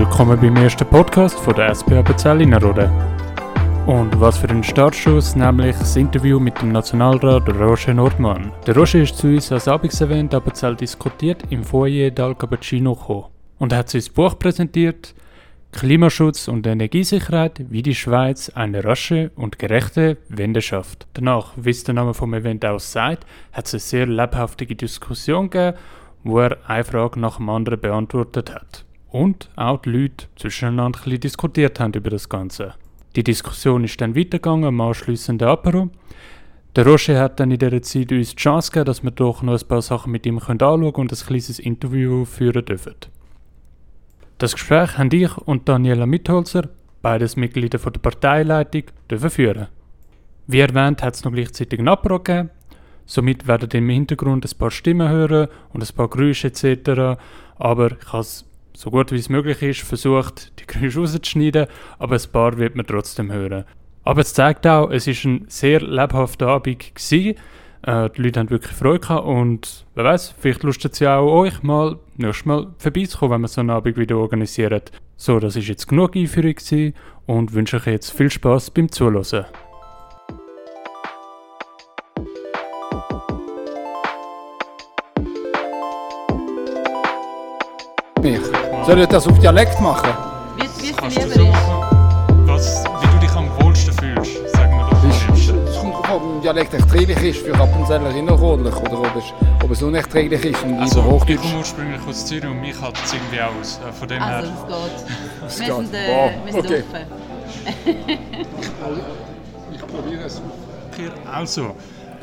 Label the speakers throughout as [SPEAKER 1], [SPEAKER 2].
[SPEAKER 1] Willkommen beim ersten Podcast von der SP Appenzell Innerrhoden. Und was für ein Startschuss, nämlich das Interview mit dem Nationalrat Roger Nordmann. Der Roger ist zu uns als Abendsevent Appenzell diskutiert im Foyer d'Al Cappuccino gekommen und hat sein Buch präsentiert «Klimaschutz und Energiesicherheit, wie die Schweiz eine rasche und gerechte Wende schafft». Danach, wie es der Name vom Event auch sagt, hat es eine sehr lebhafte Diskussion gegeben, wo er eine Frage nach dem anderen beantwortet hat. Und auch die Leute zwischeneinander ein bisschen diskutiert haben über das Ganze. Die Diskussion ist dann weitergegangen am anschliessenden Apero. Der Roger hat dann in dieser Zeit uns die Chance gegeben, dass wir doch noch ein paar Sachen mit ihm anschauen und ein kleines Interview führen dürfen. Das Gespräch haben ich und Daniela Mitholzer, beides Mitglieder der Parteileitung, führen. Wie erwähnt, hat es noch gleichzeitig ein Apero gegeben. Somit werden im Hintergrund ein paar Stimmen hören und ein paar Geräusche etc. Aber ich habe es, so gut wie es möglich ist, versucht, die Geräusche rauszuschneiden, aber ein paar wird man trotzdem hören. Aber es zeigt auch, es war ein sehr lebhafter Abend gewesen. Die Leute haben wirklich Freude gehabt und wer weiß, vielleicht lustet es ja auch euch mal nächstes Mal vorbeizukommen, wenn wir so einen Abend wieder organisieren. So, das war jetzt genug Einführung gewesen und wünsche euch jetzt viel Spass beim Zuhören.
[SPEAKER 2] Soll ich das auf Dialekt machen?
[SPEAKER 3] Wie es dir
[SPEAKER 1] Kannst du
[SPEAKER 3] lieber
[SPEAKER 1] so
[SPEAKER 3] ist.
[SPEAKER 1] machen, wie du dich am wohlsten fühlst, sagen wir doch am liebsten.
[SPEAKER 2] Es kommt darauf an, ob ein Dialekt erträglich ist für Appenzeller innerrhodlich oder ob es unerträglich ist und lieber
[SPEAKER 1] Also, ich
[SPEAKER 2] Hochdeutsch.
[SPEAKER 1] komme ursprünglich aus Zürich und mich hat es irgendwie aus. Von dem
[SPEAKER 3] Also,
[SPEAKER 1] her.
[SPEAKER 3] es geht. Wir sind,
[SPEAKER 2] Wow,
[SPEAKER 3] wir sind
[SPEAKER 2] okay.
[SPEAKER 3] offen.
[SPEAKER 2] Ich probiere es.
[SPEAKER 1] Also,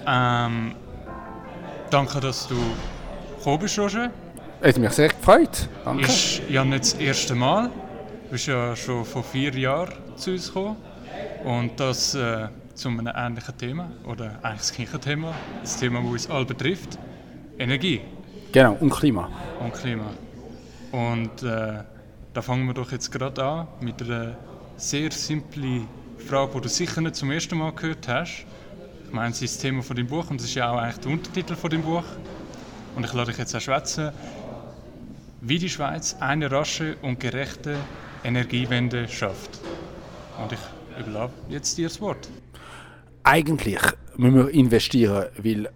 [SPEAKER 1] danke, dass du gekommen bist, Roger.
[SPEAKER 2] Es hat mich sehr gefreut. Danke.
[SPEAKER 1] Ist ja nicht das erste Mal. Du bist ja schon vor 4 Jahren zu uns gekommen. Und das zu einem ähnlichen Thema, oder eigentlich das gleiche Thema, das Thema, das uns alle betrifft: Energie
[SPEAKER 2] Genau, und Klima.
[SPEAKER 1] und Klima. Und da fangen wir doch jetzt gerade an mit einer sehr simplen Frage, die du sicher nicht zum ersten Mal gehört hast. Ich meine, es ist das Thema von deinem Buch und es ist ja auch eigentlich der Untertitel von deinem Buch. Und ich lasse dich jetzt auch schwätzen, wie die Schweiz eine rasche und gerechte Energiewende schafft. Und ich überlasse jetzt dir das Wort.
[SPEAKER 2] Eigentlich müssen wir investieren, weil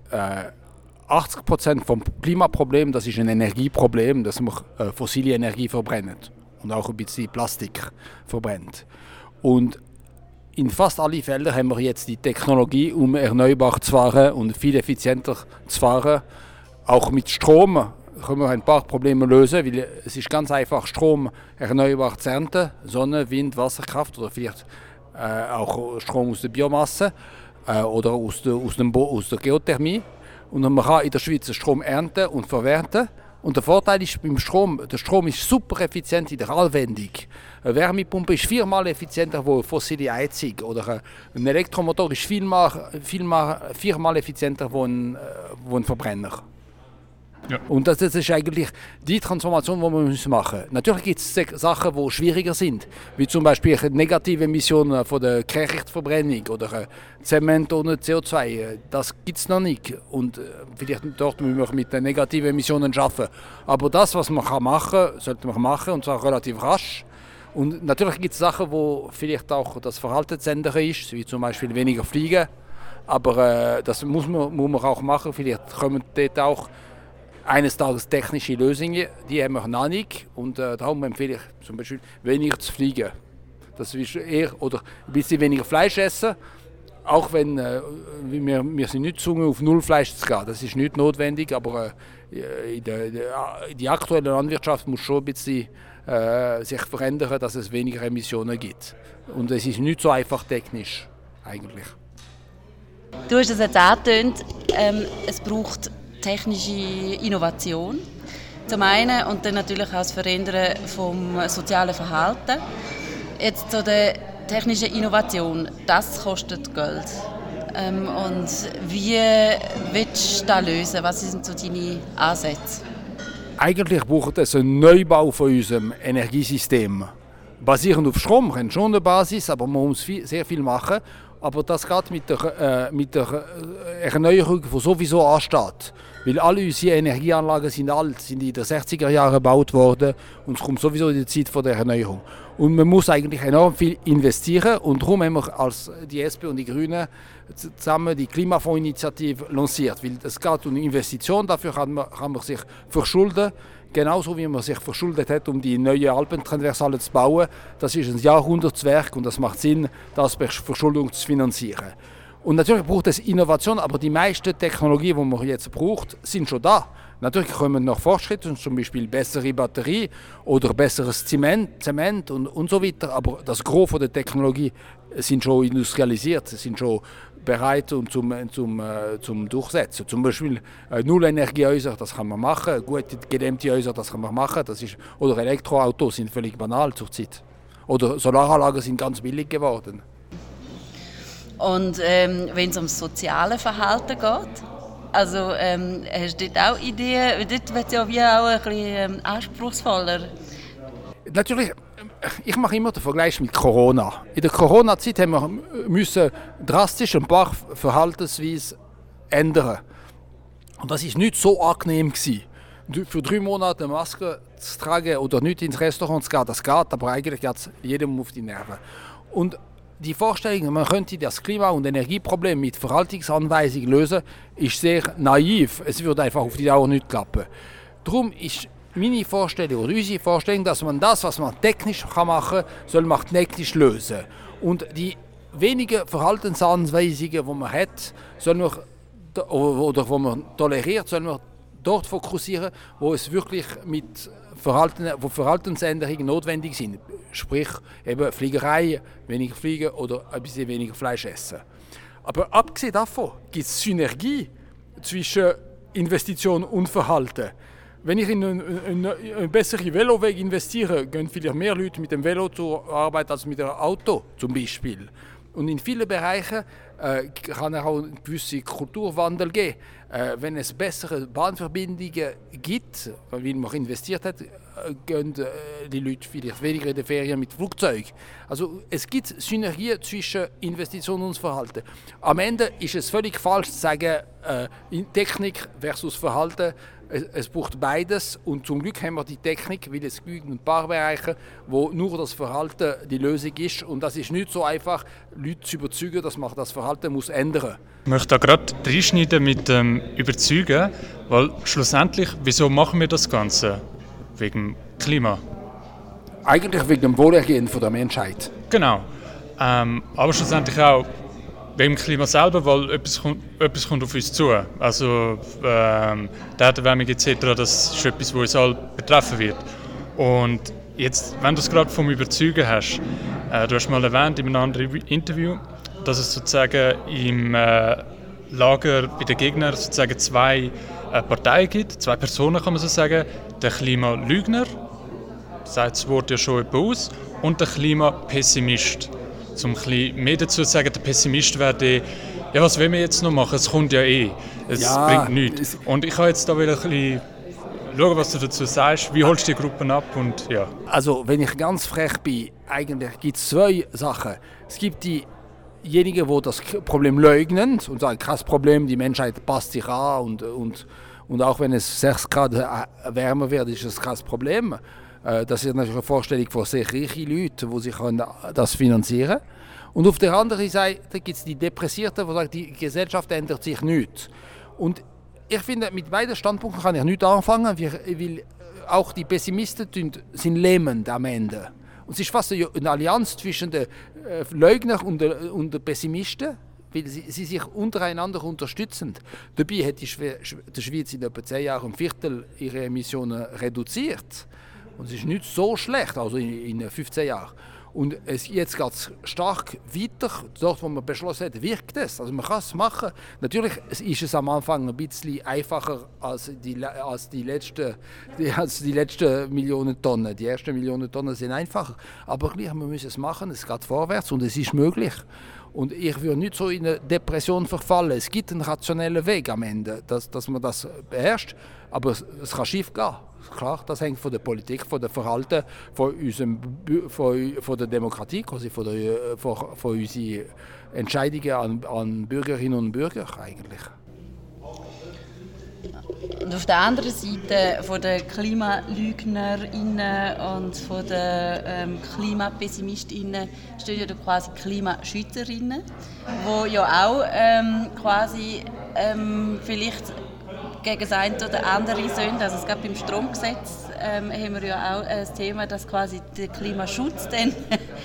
[SPEAKER 2] 80% vom Klimaproblem, das ist ein Energieproblem, dass wir fossile Energie verbrennen und auch ein bisschen Plastik verbrennt. Und in fast allen Feldern haben wir jetzt die Technologie, um erneuerbar zu fahren und viel effizienter zu fahren. Auch mit Strom können wir ein paar Probleme lösen, weil es ist ganz einfach, Strom erneuerbar zu ernten, Sonne, Wind, Wasserkraft oder vielleicht auch Strom aus der Biomasse oder aus der Geothermie. Und man kann in der Schweiz Strom ernten und verwerten. Und der Vorteil ist beim Strom, der Strom ist super effizient in der Anwendung. Eine Wärmepumpe ist 4-mal effizienter als eine fossile Heizung. Oder ein Elektromotor ist 4-mal effizienter als ein Verbrenner.
[SPEAKER 1] Ja.
[SPEAKER 2] Und das ist eigentlich die Transformation, die wir machen müssen. Natürlich gibt es Sachen, die schwieriger sind, wie zum Beispiel negative Emissionen von der Kehrichtverbrennung oder Zement ohne CO2. Das gibt es noch nicht. Und vielleicht dort müssen wir mit den negativen Emissionen arbeiten. Aber das, was man machen kann, sollte man machen, und zwar relativ rasch. Und natürlich gibt es Sachen, wo vielleicht auch das Verhalten zu ändern ist, wie zum Beispiel weniger fliegen. Aber das muss man auch machen. Vielleicht kommen dort auch eines Tages technische Lösungen, die haben wir noch nicht. Und darum empfehle ich zum Beispiel weniger zu fliegen. Das ist eher, oder ein bisschen weniger Fleisch essen. Auch wenn wir sind nicht gezwungen, auf null Fleisch zu gehen. Das ist nicht notwendig, aber die aktuelle Landwirtschaft muss schon ein bisschen sich verändern, dass es weniger Emissionen gibt. Und es ist nicht so einfach technisch eigentlich.
[SPEAKER 3] Du hast es jetzt angetönt, es braucht technische Innovation zum einen und dann natürlich auch das Verändern vom sozialen Verhalten. Jetzt zu der technischen Innovation, das kostet Geld. Und wie willst du das lösen? Was sind so deine Ansätze?
[SPEAKER 2] Eigentlich braucht es einen Neubau von unserem Energiesystem. Basierend auf Strom, wir haben schon eine Basis, aber man muss sehr viel machen. aber das geht mit der Erneuerung, die sowieso ansteht. Weil alle unsere Energieanlagen sind alt, sind in den 60er Jahren gebaut worden und es kommt sowieso in die Zeit der Erneuerung. Und man muss eigentlich enorm viel investieren und darum haben wir als die SP und die Grünen zusammen die Klimafondsinitiative lanciert. Weil es geht um Investitionen, dafür kann man sich verschulden. Genauso wie man sich verschuldet hat, um die neue Alpentraversale zu bauen. Das ist ein Jahrhundertswerk und das macht Sinn, das per Verschuldung zu finanzieren. Und natürlich braucht es Innovation, aber die meisten Technologien, die man jetzt braucht, sind schon da. Natürlich kommen noch Fortschritte, zum Beispiel bessere Batterie oder besseres Zement und so weiter. Aber das Gros der Technologie sind schon industrialisiert, sind schon bereit und zum Durchsetzen. Zum Beispiel Nullenergiehäuser, das kann man machen. Gute gedämmte Häuser, das kann man machen. Oder Elektroautos sind völlig banal zurzeit. Oder Solaranlagen sind ganz billig geworden.
[SPEAKER 3] Und wenn es ums soziale Verhalten geht, also hast du dort auch Ideen? Dort wird es ja wie auch ein bisschen anspruchsvoller.
[SPEAKER 2] Natürlich, ich mache immer den Vergleich mit Corona. In der Corona-Zeit müssen wir drastisch ein paar Verhaltensweisen ändern. Und das ist nicht so angenehm gewesen. Für 3 Monate eine Maske zu tragen oder nicht ins Restaurant zu gehen, das geht, aber eigentlich geht es jedem auf die Nerven. Und die Vorstellung, man könnte das Klima- und Energieproblem mit Verhaltensanweisungen lösen, ist sehr naiv. Es würde einfach auf die Dauer nicht klappen. Darum ist meine Vorstellung oder unsere Vorstellung, dass man das, was man technisch machen kann, soll man technisch lösen. Und die wenigen Verhaltensanweisungen, die man hat, soll man, oder die man toleriert, soll man dort fokussieren, wo es wirklich wo Verhaltensänderungen notwendig sind. Sprich, eben Fliegerei, weniger fliegen oder ein bisschen weniger Fleisch essen. Aber abgesehen davon gibt es Synergie zwischen Investition und Verhalten. Wenn ich in einen besseren Veloweg investiere, gehen vielleicht mehr Leute mit dem Velo zur Arbeit als mit dem Auto zum Beispiel. Und in vielen Bereichen kann es auch einen gewissen Kulturwandel geben. Wenn es bessere Bahnverbindungen gibt, weil man investiert hat, gehen die Leute vielleicht weniger in die Ferien mit Flugzeug. Also es gibt Synergien zwischen Investition und Verhalten. Am Ende ist es völlig falsch zu sagen, Technik versus Verhalten. Es braucht beides und zum Glück haben wir die Technik, weil es gibt ein paar Bereiche, wo nur das Verhalten die Lösung ist und das ist nicht so einfach, Leute zu überzeugen, dass man das Verhalten muss ändern.
[SPEAKER 1] Ich möchte da gerade reinschneiden mit dem Überzeugen, weil schlussendlich, wieso machen wir das Ganze? Wegen dem Klima.
[SPEAKER 2] Eigentlich wegen dem Wohlergehen der Menschheit.
[SPEAKER 1] Genau, aber schlussendlich auch wegen dem Klima selber, weil etwas kommt auf uns zu. Also die Erderwärmung etc., das ist etwas, was uns alle betreffen wird. Und jetzt, wenn du es gerade vom Überzeugen hast, du hast mal erwähnt in einem anderen Interview, dass es sozusagen im Lager bei den Gegnern sozusagen 2 Parteien gibt, 2 Personen kann man so sagen, der Klimalügner, sagt das Wort ja schon etwas aus, und der Klimapessimist. Um ein bisschen mehr dazu zu sagen, der Pessimist wäre der, ja, was wollen wir jetzt noch machen? Es kommt ja eh. Es bringt nichts. Und ich habe jetzt da wieder ein bisschen schauen, was du dazu sagst. Wie holst du die Gruppen ab? Und, ja.
[SPEAKER 2] Also, wenn ich ganz frech bin, eigentlich gibt es 2 Sachen. Es gibt diejenigen, die das Problem leugnen und sagen, kein Problem, die Menschheit passt sich an und auch wenn es 6 Grad wärmer wird, ist es kein Problem. Das ist natürlich eine Vorstellung von sehr reichen Leuten, die sich das finanzieren können. Und auf der anderen Seite gibt es die Depressierten, die sagen, die Gesellschaft ändert sich nicht. Und ich finde, mit beiden Standpunkten kann ich nicht anfangen, weil auch die Pessimisten sind lähmend am Ende. Und es ist fast eine Allianz zwischen den Leugnern und den Pessimisten, weil sie sich untereinander unterstützen. Dabei hat die Schweiz in etwa 10 Jahren 1/4 ihre Emissionen reduziert. Und es ist nicht so schlecht, also in 15 Jahren. Und jetzt geht es stark weiter. Dort, wo man beschlossen hat, wirkt es. Also man kann es machen. Natürlich ist es am Anfang ein bisschen einfacher als die letzten Millionen Tonnen. Die ersten Millionen Tonnen sind einfacher. Aber gleich, man muss es machen. Es geht vorwärts und es ist möglich. Und ich würde nicht so in eine Depression verfallen. Es gibt einen rationellen Weg am Ende, dass man das beherrscht. Aber es kann schief gehen. Klar, das hängt von der Politik, von dem Verhalten, von der Demokratie, quasi von unseren Entscheidungen an Bürgerinnen und Bürger eigentlich.
[SPEAKER 3] Und auf der anderen Seite von den KlimalügnerInnen und von den KlimapessimistInnen stehen ja quasi KlimaschützerInnen, die ja auch quasi vielleicht gegen das eine oder andere sind. Also es gab beim Stromgesetz haben wir ja auch ein Thema, dass quasi der Klimaschutz dann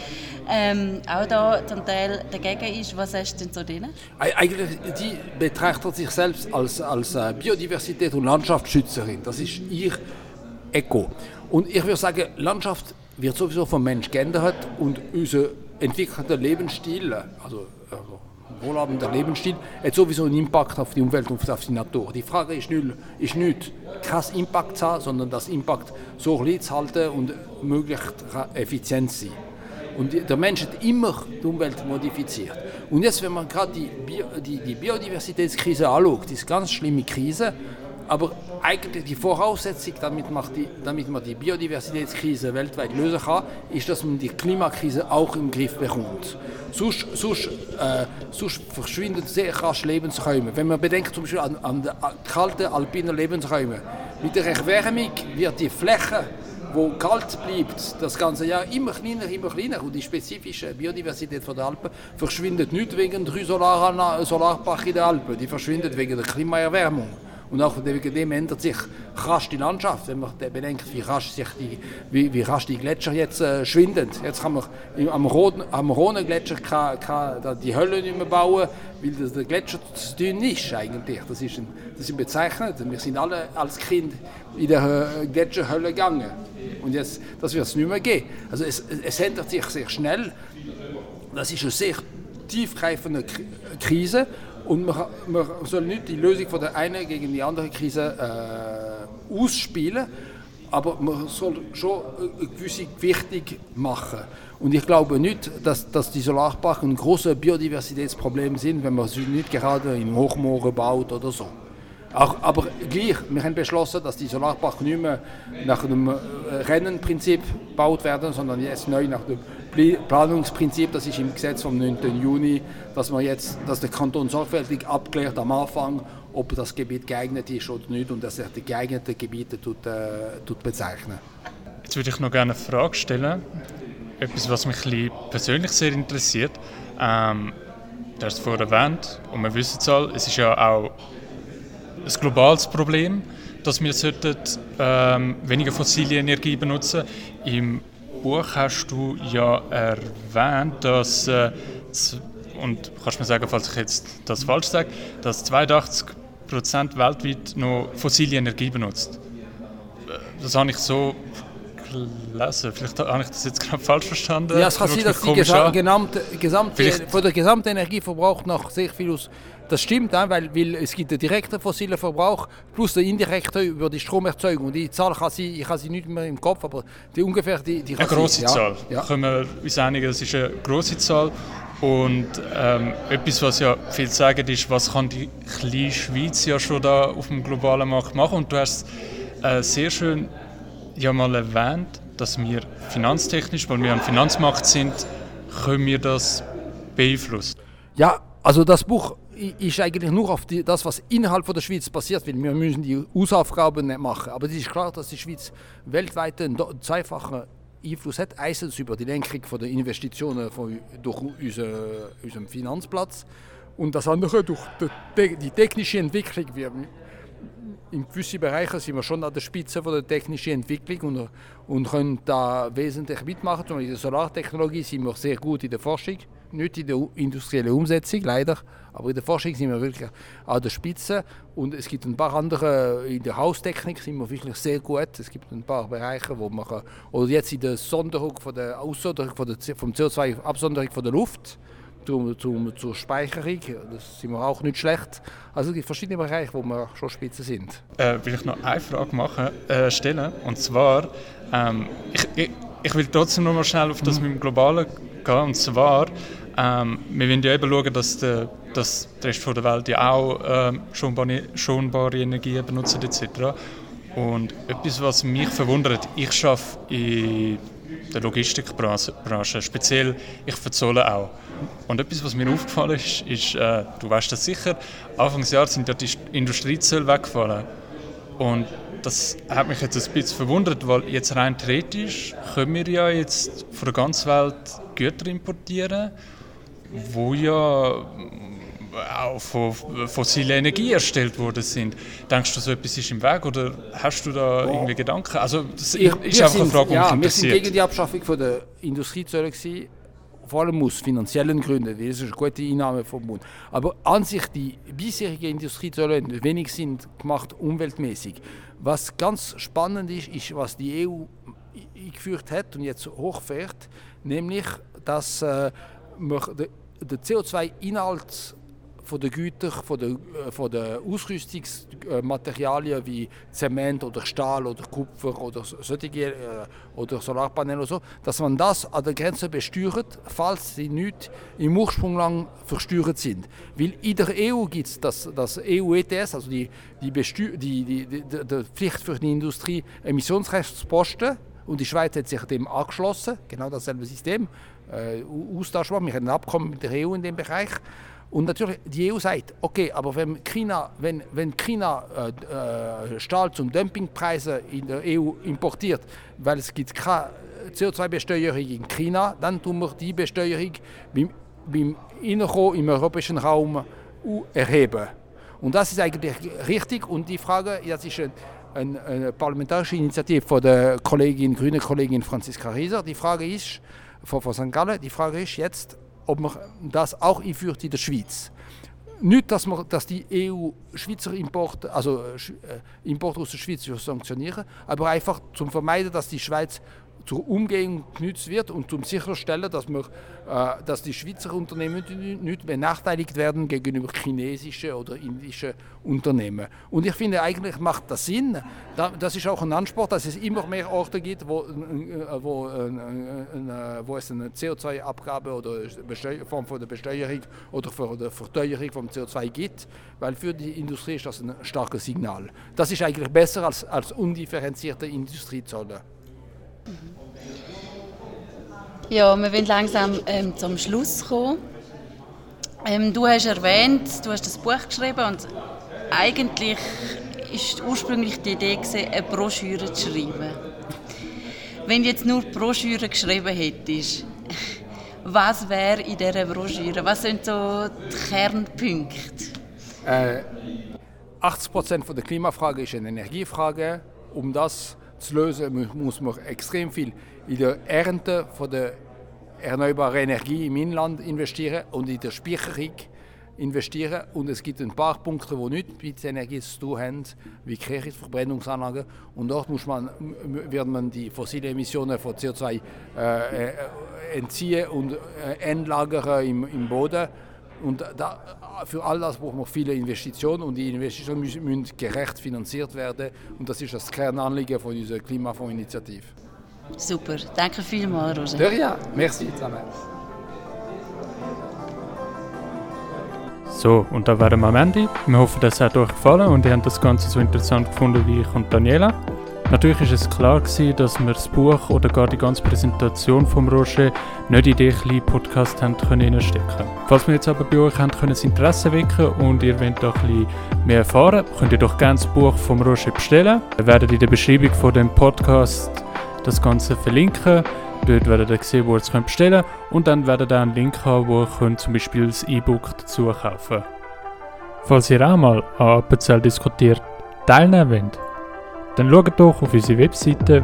[SPEAKER 3] auch da zum Teil dagegen ist. Was hast du denn zu denen?
[SPEAKER 2] Eigentlich, die betrachtet sich selbst als Biodiversität- und Landschaftsschützerin. Das ist ihr Eco. Und ich würde sagen, Landschaft wird sowieso vom Mensch geändert und unser entwickelter Lebensstil, also wohlhabender Lebensstil, hat sowieso einen Impact auf die Umwelt und auf die Natur. Die Frage ist nicht kein Impact zu haben, sondern das Impact so klein zu halten und möglichst effizient zu sein. Und der Mensch hat immer die Umwelt modifiziert. Und jetzt, wenn man gerade die Biodiversitätskrise anschaut, das ist eine ganz schlimme Krise, aber eigentlich die Voraussetzung, damit man die Biodiversitätskrise weltweit lösen kann, ist, dass man die Klimakrise auch im Griff bekommt. Sonst verschwinden sehr rasch Lebensräume. Wenn man bedenkt, zum Beispiel an die kalten alpinen Lebensräume, mit der Erwärmung wird die Fläche, wo kalt bleibt, das ganze Jahr immer kleiner. Und die spezifische Biodiversität der Alpen verschwindet nicht wegen 3 Solarparks in den Alpen, die verschwindet wegen der Klimaerwärmung. Und auch wegen dem ändert sich rasch die Landschaft, wenn man bedenkt, wie rasch die Gletscher jetzt schwinden. Jetzt kann man am Rhone-Gletscher die Hölle nicht mehr bauen, weil der Gletscher zu dünn ist eigentlich. Das ist bezeichnend. Wir sind alle als Kind in der Gletscherhölle gegangen. Und jetzt, das wird es nicht mehr geben. Also es ändert sich sehr schnell. Das ist eine sehr tiefgreifende Krise. Und man soll nicht die Lösung von der einen gegen die andere Krise ausspielen, aber man soll schon eine gewisse Gewichtung machen. Und ich glaube nicht, dass die Solarparks ein großes Biodiversitätsproblem sind, wenn man sie nicht gerade in Hochmooren baut oder so. Aber gleich, wir haben beschlossen, dass die Solarparks nicht mehr nach dem Rennenprinzip gebaut werden, sondern jetzt neu nach dem Planungsprinzip. Das ist im Gesetz vom 9. Juni, dass der Kanton sorgfältig abklärt am Anfang, ob das Gebiet geeignet ist oder nicht, und dass er die geeigneten Gebiete bezeichnen.
[SPEAKER 1] Jetzt würde ich noch gerne eine Frage stellen. Etwas, was mich persönlich sehr interessiert. Du hast es vorher erwähnt, und wir wissen es alle, es ist ja auch ein globales Problem, dass wir weniger fossile Energie benutzen. Im Buch hast du ja erwähnt, dass, und kannst mir sagen, falls ich jetzt das falsch sage, dass 82% weltweit noch fossile Energie benutzt. Das habe ich so gelesen. Vielleicht habe ich das jetzt gerade falsch verstanden.
[SPEAKER 2] Ja, es kann sein, dass der gesamte Energieverbrauch noch sehr viel aus. Das stimmt, weil es gibt den direkten fossilen Verbrauch plus den indirekten über die Stromerzeugung. Die Zahl ich habe sie nicht mehr im Kopf, aber ungefähr die
[SPEAKER 1] eine grosse Zahl. Ja. Können wir uns einigen, es ist eine grosse Zahl. Und etwas, was ja viel sagen ist, was kann die kleine Schweiz ja schon da auf dem globalen Markt machen. Und du hast sehr schön ja mal erwähnt, dass wir finanztechnisch, weil wir am Finanzmarkt sind, können wir das beeinflussen.
[SPEAKER 2] Ja, also das Buch ist eigentlich nur auf das, was innerhalb von der Schweiz passiert, weil wir müssen die Hausaufgaben nicht machen. Aber es ist klar, dass die Schweiz weltweit einen zweifachen Einfluss hat. Erstens über die Lenkung von den Investitionen durch unseren Finanzplatz und das andere durch die technische Entwicklung. In gewissen Bereichen sind wir schon an der Spitze von der technischen Entwicklung und können da wesentlich mitmachen. Zum Beispiel in der Solartechnologie sind wir sehr gut in der Forschung, nicht in der industriellen Umsetzung, leider, aber in der Forschung sind wir wirklich an der Spitze. Und es gibt ein paar andere, in der Haustechnik sind wir wirklich sehr gut. Es gibt ein paar Bereiche, wo man oder jetzt in der Sonderung vom CO2-Absonderung von der Luft, zur Speicherung, das sind wir auch nicht schlecht. Also es gibt verschiedene Bereiche, wo wir schon Spitze sind.
[SPEAKER 1] Will ich noch eine Frage stellen, und zwar, ich will trotzdem noch mal schnell auf das mit dem Globalen gehen, und zwar, wir wollen ja eben schauen, dass der Rest der Welt ja auch schonbare Energien benutzt etc. Und etwas, was mich verwundert, ich arbeite der Logistikbranche. Speziell, ich verzolle auch. Und etwas, was mir aufgefallen ist, du weißt das sicher, Anfang des Jahres sind ja die Industriezölle weggefallen. Und das hat mich jetzt ein bisschen verwundert, weil jetzt rein theoretisch können wir ja jetzt von der ganzen Welt Güter importieren, wo ja auch von fossiler Energie erstellt worden sind. Denkst du, so etwas ist im Weg oder hast du da irgendwie Gedanken? Also das ist einfach eine Frage, die mich interessiert.
[SPEAKER 2] Wir sind gegen die Abschaffung der Industriezölle gewesen, vor allem aus finanziellen Gründen, weil es ist eine gute Einnahme vom Bund. Aber an sich, die bisherigen Industriezölle haben wenig Sinn gemacht, umweltmäßig. Was ganz spannend ist, was die EU eingeführt hat und jetzt hochfährt, nämlich, dass man den CO2-Inhalt von den Gütern, von den Ausrüstungsmaterialien wie Zement oder Stahl oder Kupfer oder solche, oder Solarpaneele oder so, dass man das an der Grenze besteuert, falls sie nicht im Ursprung lang versteuert sind. Weil in der EU gibt es das EU-ETS, also die Pflicht für die Industrie, Emissionsrechtsposten, und die Schweiz hat sich dem angeschlossen, genau dasselbe System, austauschbar. Wir haben ein Abkommen mit der EU in dem Bereich. Und natürlich, die EU sagt, okay, aber wenn China Stahl zum Dumpingpreisen in der EU importiert, weil es gibt keine CO2-Besteuerung in China, dann tun wir die Besteuerung beim Innerkommen im europäischen Raum erheben. Und das ist eigentlich richtig. Und die Frage, das ist eine parlamentarische Initiative von der grünen Kollegin Franziska Rieser. Die Frage ist, von St. Gallen, die Frage ist jetzt, ob man das auch einführt in der Schweiz. Nicht, dass die EU Schweizer Importe aus der Schweiz sanktionieren, aber einfach zum Vermeiden, dass die Schweiz zur Umgehung genutzt wird und zum sicherstellen, dass die Schweizer Unternehmen nicht benachteiligt werden gegenüber chinesischen oder indischen Unternehmen. Und ich finde, eigentlich macht das Sinn. Das ist auch ein Anspruch, dass es immer mehr Orte gibt, wo es eine CO2-Abgabe oder Form von der Besteuerung oder von der Verteuerung vom CO2 gibt, weil für die Industrie ist das ein starkes Signal. Das ist eigentlich besser als undifferenzierte Industriezölle.
[SPEAKER 3] Ja, wir wollen langsam zum Schluss kommen. Du hast erwähnt, du hast das Buch geschrieben und eigentlich war ursprünglich die Idee, eine Broschüre zu schreiben. Wenn du jetzt nur Broschüre geschrieben hättest, was wäre in dieser Broschüre? Was sind so die Kernpunkte?
[SPEAKER 2] 80% der Klimafrage ist eine Energiefrage. Um das zu lösen, muss man extrem viel in der Ernte von der erneuerbaren Energie im Inland investieren und in der Speicherung investieren. Und es gibt ein paar Punkte, die nicht mit Energie zu tun haben, wie Kehrichtverbrennungsanlagen. Und dort wird man die fossilen Emissionen von CO2 entziehen und entlagern im Boden. Und für all das braucht man viele Investitionen und die Investitionen müssen gerecht finanziert werden. Und das ist das Kernanliegen von unserer Klimafondsinitiative.
[SPEAKER 3] Super, danke vielmals, Roger.
[SPEAKER 2] De rien, merci zusammen.
[SPEAKER 1] So, und da wären wir am Ende. Wir hoffen, das hat euch gefallen und ihr habt das Ganze so interessant gefunden wie ich und Daniela. Natürlich war es klar, dass wir das Buch oder gar die ganze Präsentation von Roger nicht in den kleinen Podcast reinstecken können. Falls wir jetzt aber bei euch haben, können das Interesse wecken und ihr wollt da ein bisschen mehr erfahren, könnt ihr doch gerne das Buch von Roger bestellen. Wir werden in der Beschreibung von dem Podcast das Ganze verlinken. Dort werdet ihr sehen, wo ihr es bestellen könnt. Und dann werdet ihr einen Link haben, wo ihr zum Beispiel das E-Book dazu kaufen könnt. Falls ihr auch mal an Appenzell diskutiert teilnehmen wollt, dann schaut doch auf unsere Webseite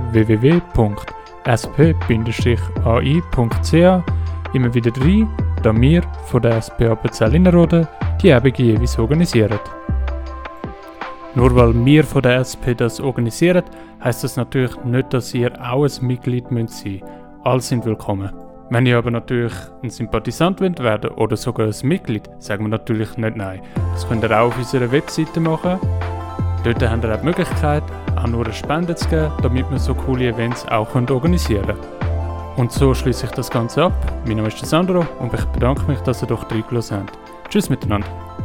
[SPEAKER 1] www.sp-ai.ch immer wieder rein, da wir von der SP Appenzell Innerrhoden die Ebene jeweils organisieren. Nur weil wir von der SP das organisieren, heisst das natürlich nicht, dass ihr auch ein Mitglied sein müsst. Alle sind willkommen. Wenn ihr aber natürlich ein Sympathisant werden oder sogar ein Mitglied, sagen wir natürlich nicht nein. Das könnt ihr auch auf unserer Webseite machen. Dort habt ihr auch die Möglichkeit, auch nur eine Spende zu geben, damit wir so coole Events auch organisieren können. Und so schließe ich das Ganze ab. Mein Name ist Sandro und ich bedanke mich, dass ihr doch reingelassen habt. Tschüss miteinander.